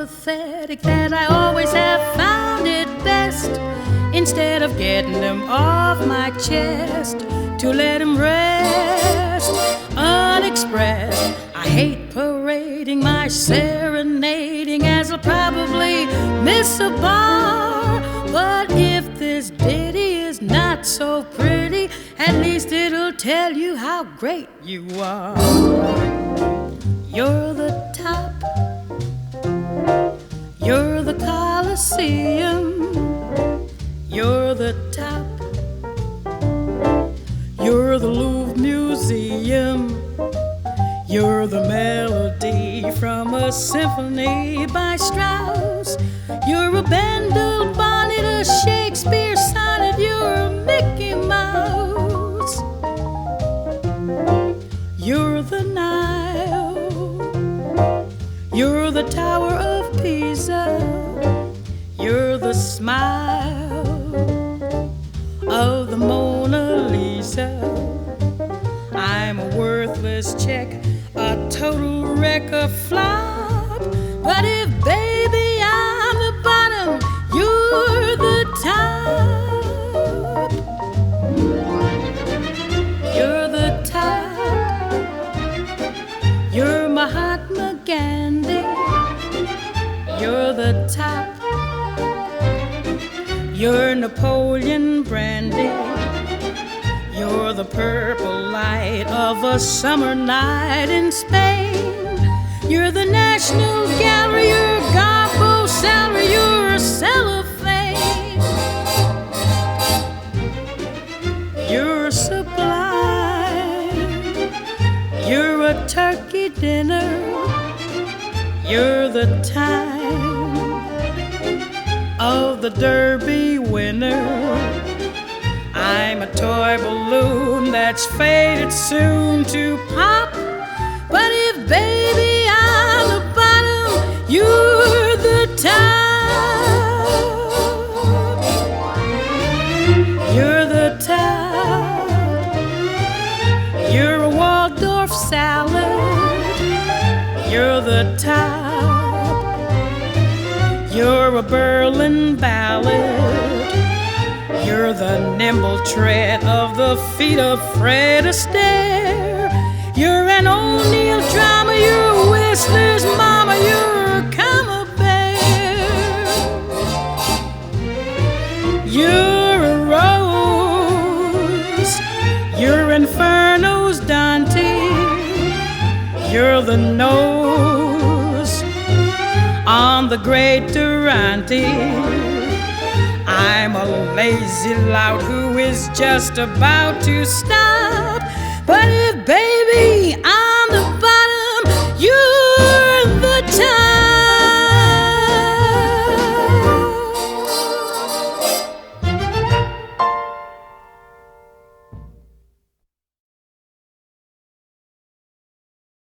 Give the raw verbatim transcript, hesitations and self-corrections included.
pathetic that I always have found it best, instead of getting them off my chest, to let them rest unexpressed. I hate parading my serenading, as I'll probably miss a bar. But if this ditty is not so pretty, at least it'll tell you how great you are. You're the top, you're the Coliseum, you're the top, you're the Louvre Museum, you're the melody from a symphony by Strauss, you're a Bendel bonnet, a Shakespeare sonnet, you're a Mickey Mouse, you're the Nile, you're the Tower of Pisa, you're the smile of the Mona Lisa. I'm a worthless check, a total wreck, a flop. But if, baby, I'm the bottom, you're the top. You're the top. You're Mahatma Gandhi. You're the top. You're Napoleon Brandy. You're the purple light of a summer night in Spain. You're the National Gallery, you're Garbo salary, you're a cellophane. You're sublime, you're a turkey dinner, you're the time of the Derby winner. I'm a toy balloon that's faded soon to pop. But if, baby, I'm the bottom, you're the top. You're the top. You're a Waldorf salad. You're the top. You're a Berlin ballad. You're the nimble tread of the feet of Fred Astaire. You're an O'Neill drama, you're a Whistler's mama, you're a Camembert. You're a rose, you're Inferno's Dante. You're the nose on the great Durante. I'm a lazy lout who is just about to stop. But if